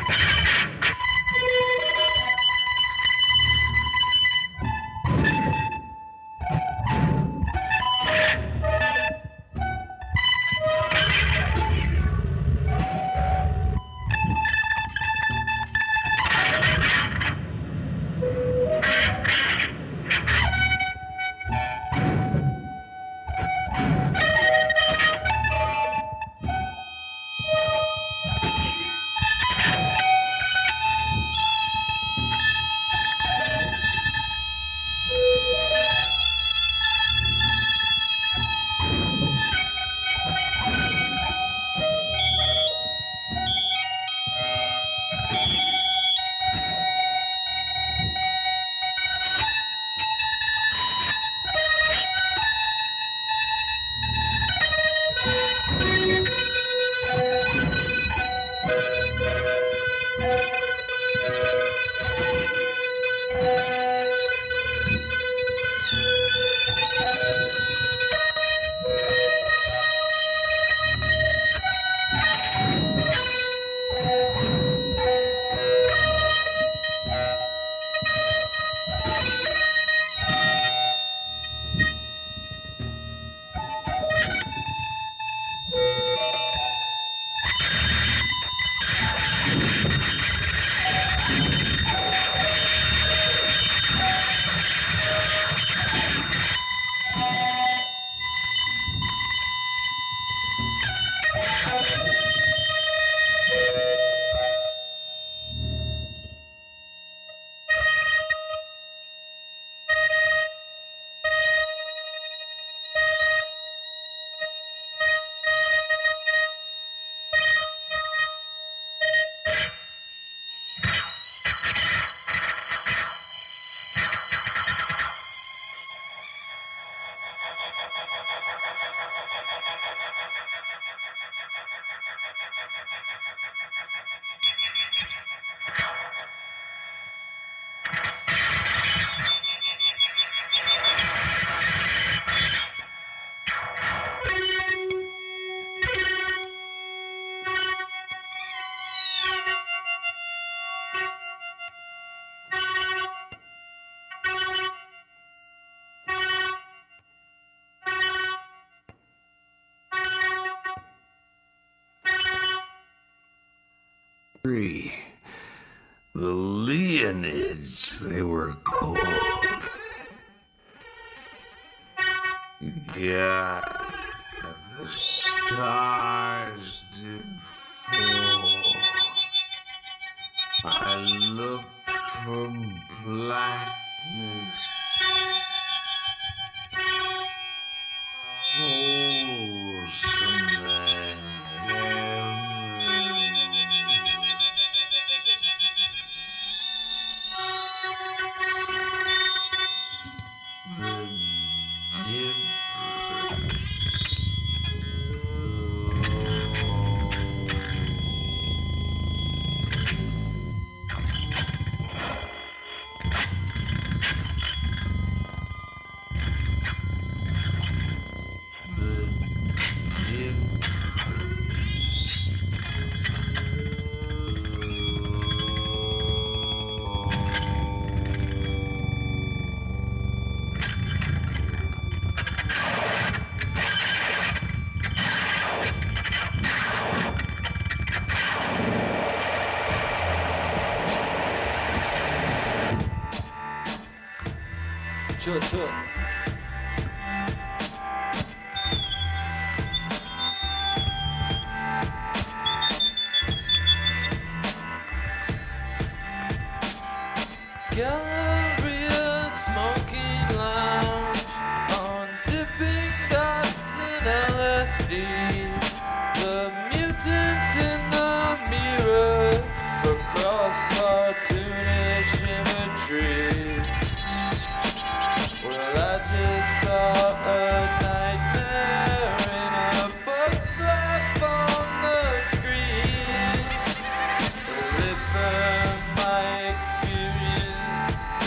The Leonids, they were called. God, the stars did fall. I looked from blackness. Holes in the heavens. Sure. Galleria smoking lounge on dipping dots and LSD. The mutant in the mirror across cartoonish imagery. Well, I just saw a nightmare in a book flap on the screen. Well, it burned my experience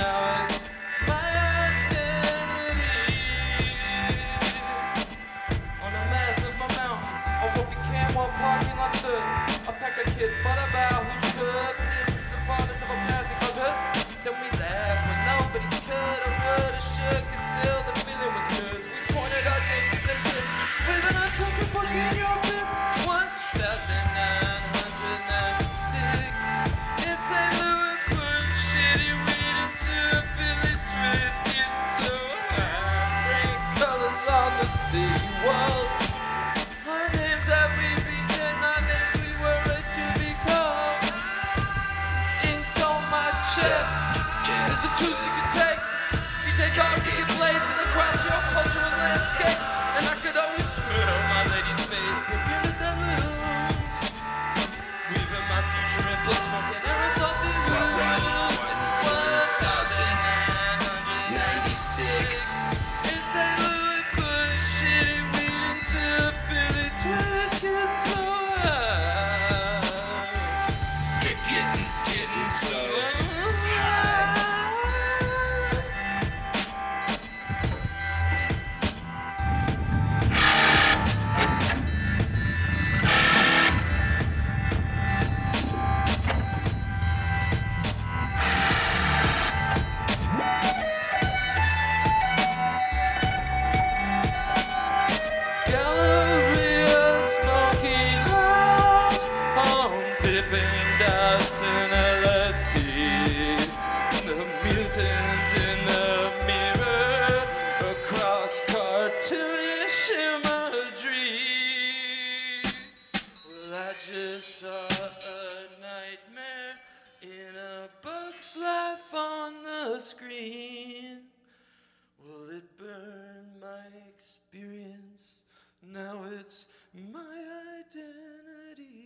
It's the truth you can take. DJ Dog, you can blaze it across your cultural landscape. And I could always smell my lady's face. If you're the deluxe, weaving my future in blood smoking aerosol fumes. 1996. In St. Louis, pushing weed into Philly twist, getting so high. Getting so high. Galleria smoking glass, home dipping dust in LSD. The mutants in the mirror across cartoonish imagery. Well, I just saw a nightmare in a Bug's Life on the screen. Will it burn my experience? Now it's my identity.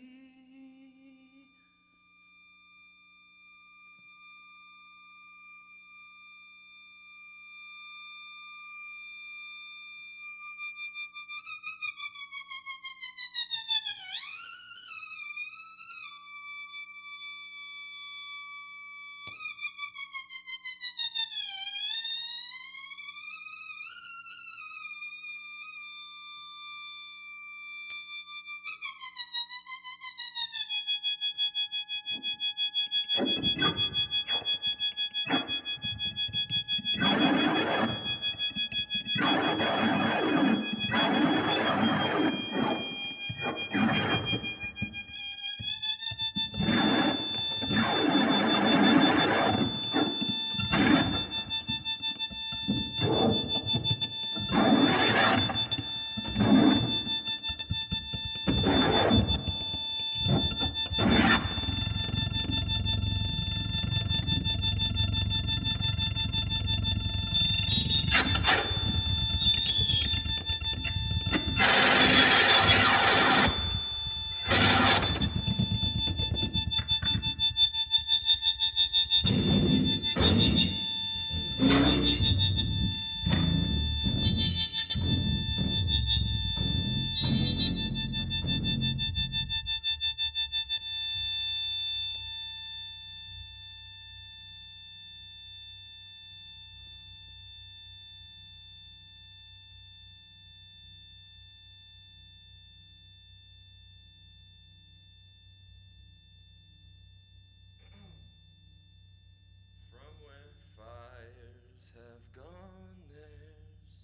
From where fires have gone, there's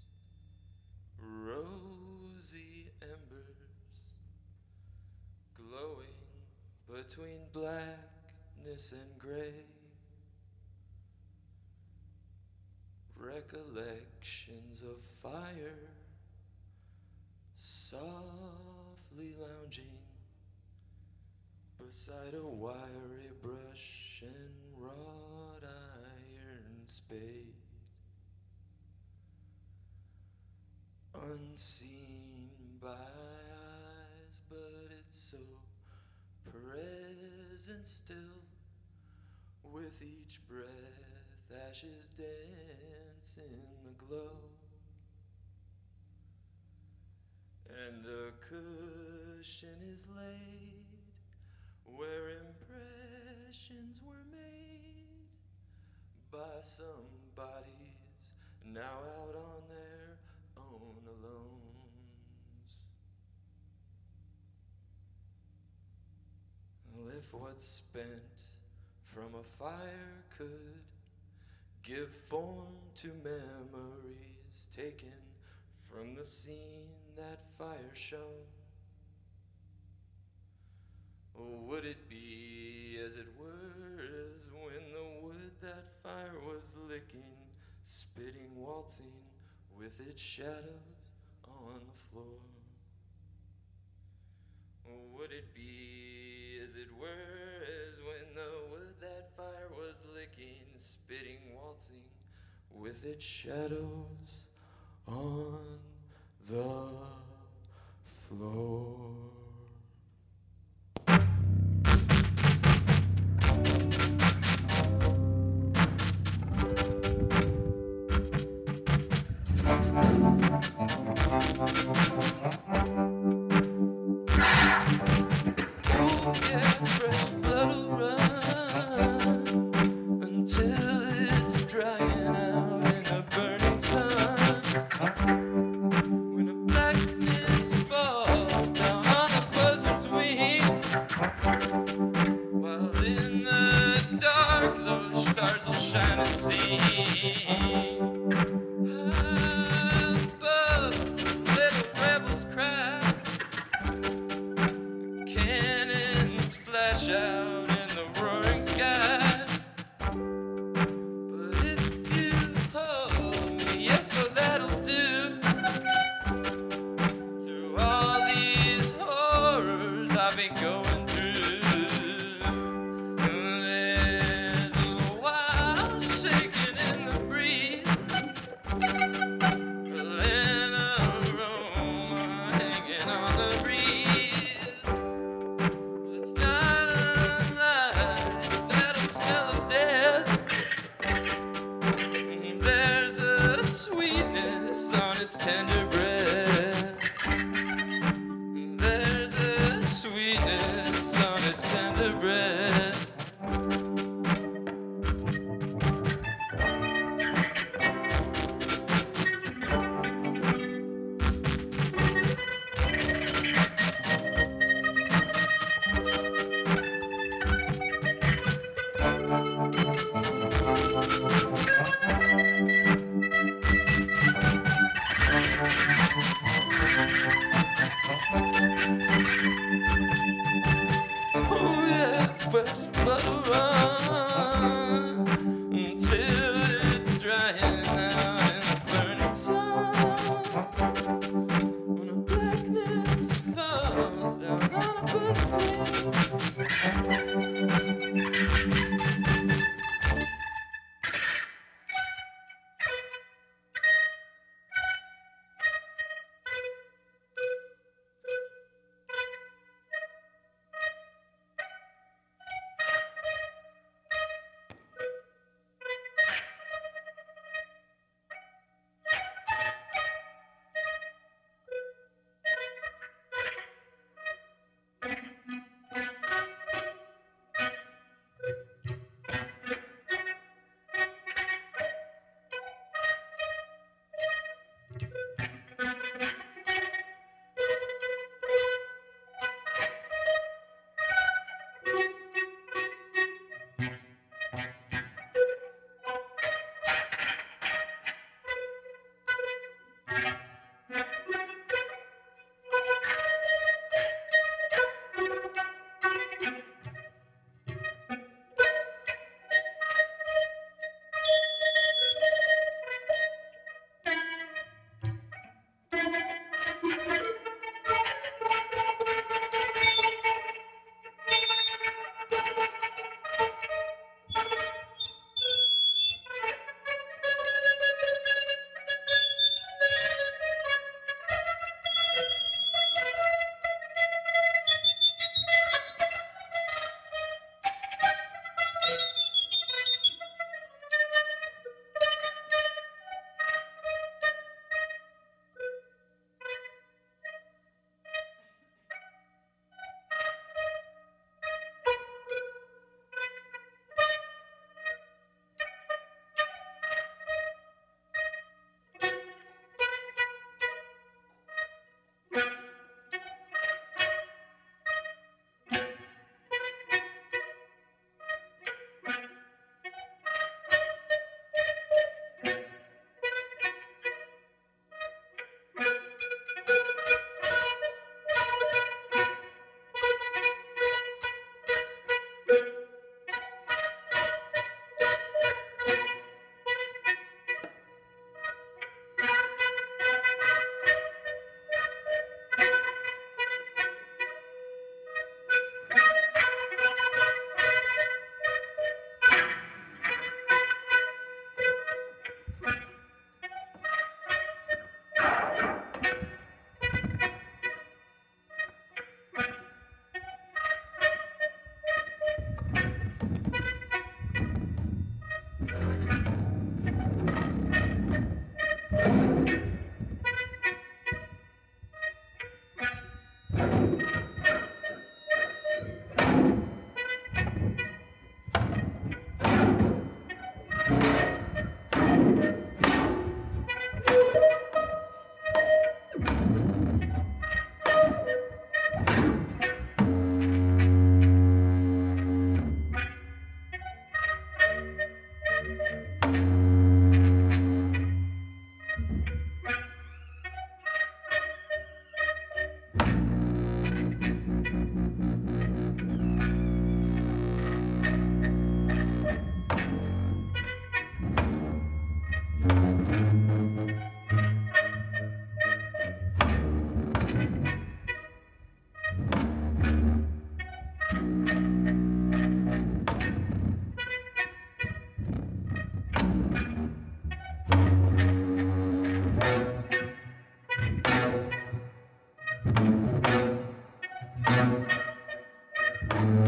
rosy embers glowing between blackness and gray. Recollections of fire softly lounging beside a wiry brush and wrought iron spade. Unseen by eyes, but it's so present still. With each breath, ashes dance in the glow. And a cushion is laid where impressions were made by somebody's now out on their own alones. Well, if what's spent from a fire could give form to memories taken from the scene that fire shone, or would it be as it were as when the wood that fire was licking, spitting, waltzing with its shadows on the floor? Or would it be as it were as when the wood that fire was licking, spitting, waltzing with its shadows on the floor. Oh yeah, fresh blood will run until it's drying out in the burning sun. When a blackness falls down on a buzzard's wings, while in the dark those stars will shine and sing. Above, little rebels cry. Cannons flash out in the roaring sky. But if you hold me, yes, so that'll do. Through all these horrors I've been going through, there's a wild shaking in the breeze, an aroma hanging on the breeze. It's not unlike that old smell of death. There's a sweetness on its tender breath. There's a sweetness on its tender breath. Oh yeah, fresh blood will run until it's drying out in the burning sun. When a blackness falls down on a buzzard's wing.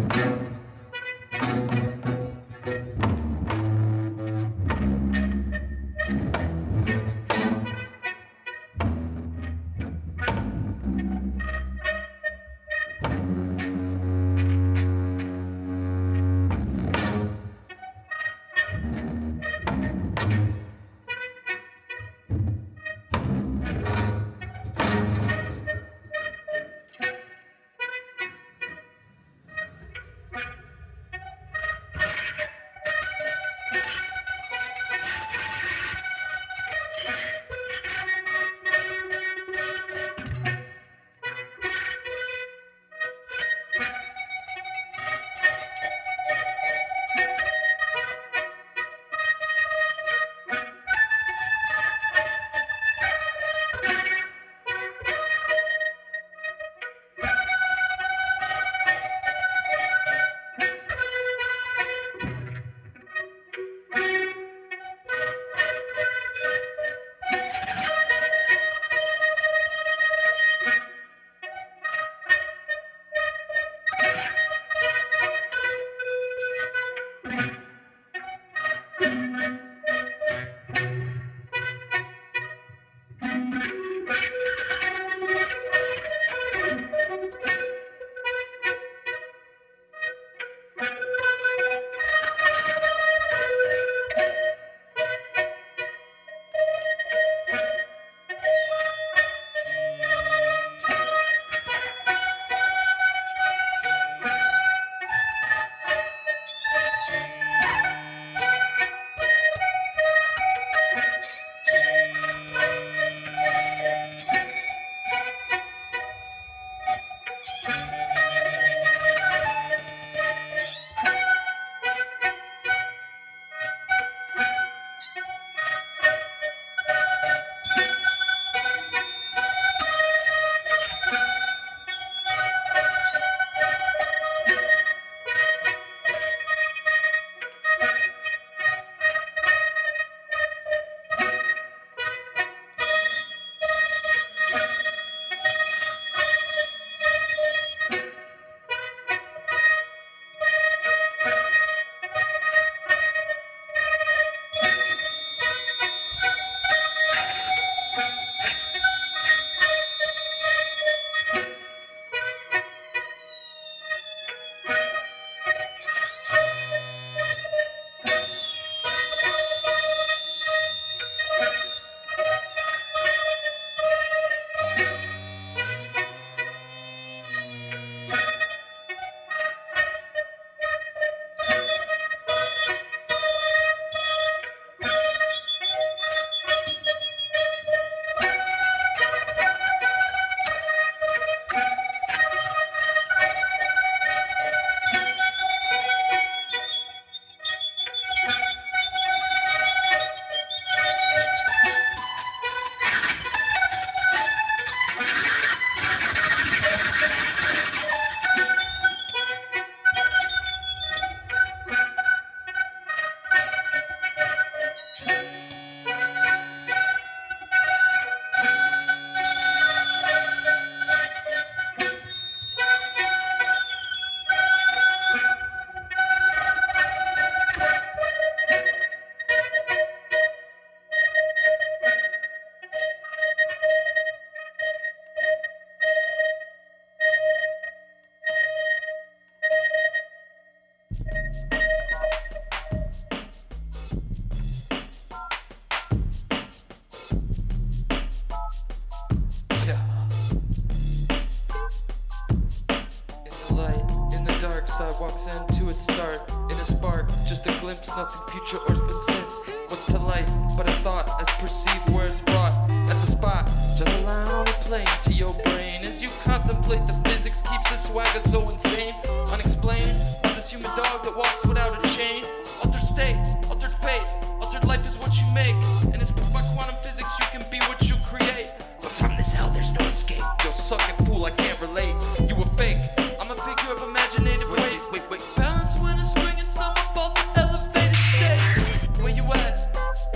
Sidewalks end to its start. In a spark, just a glimpse, nothing future or's been since. What's to life but a thought as perceived where it's wrought? At the spot, just a line on a plane to your brain. As you contemplate the physics, keeps the swagger so insane. Unexplained, as this human dog that walks without a chain. Altered state, altered fate, altered life is what you make. And it's proof by quantum physics you can be what you create. But from this hell there's no escape. Yo, sucking fool, I can't relate. You a fake, I'm a figure of imaginative weight. Wait, balance when it's spring and summer fall to elevated state. Where you at?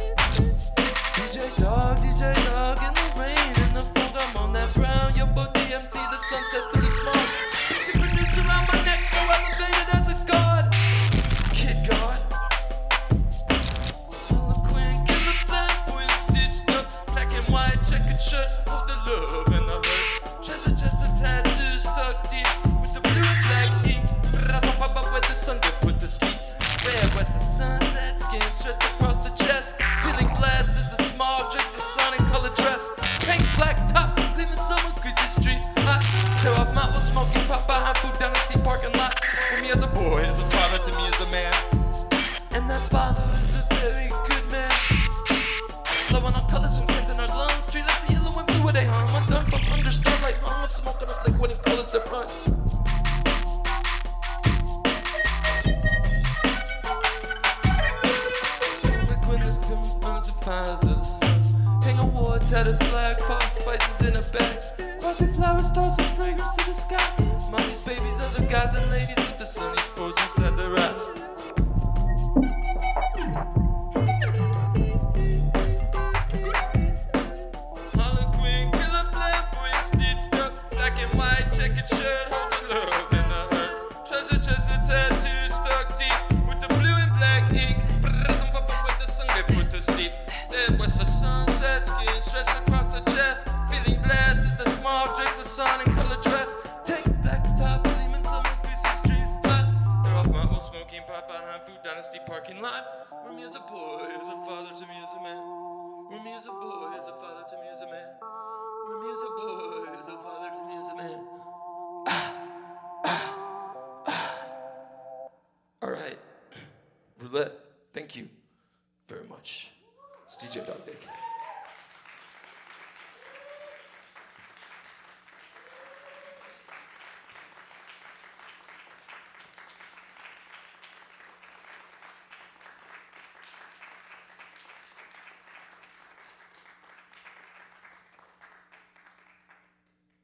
DJ dog, in the rain, in the fog, I'm on that brown. Your body empty, the sunset through the smoke. The producer around my neck, so elevated. sunset skin stretched across the chest. Feeling blessed as the small drinks, the sun and color dress. Pink black top, gleaming summer greasy street hot. Pair off mouth with smoking pot behind Food Dynasty parking lot. For me as a boy, as a father, to me as a man. And that father is a very good man. Blowing on colors from cans in our lungs. Street lights of yellow and blue where they hung. I'm done from under starlight hung. I'm smoking up like winning colors that run. Fires of the sun. Hang a war tattered flag, false spices in a bag. Brought the flower stars as fragrance to the sky. Mommy's babies, other guys and ladies with the sunnies frozen inside their eyes. Harlequin, killer flamboyant, stitched up, black and white, checkered shirt, holding love in a hurt. Treasure tattoo stuck deep with the blue and black ink. With the sun they put to sleep. There was the sunset skin stretched across the chest. Feeling blessed as the small drinks, the sun and color dress. Take black top, gleaming summer greasy street hot. They're off my old smoking pot behind Food Dynasty parking lot. Where me as a boy, as a father to me as a man. Where me as a boy, as a father to me as a man. Where me as a boy, as a father to me as a man. All right, Roulette. Thank you very much. It's DJ Dog Dick.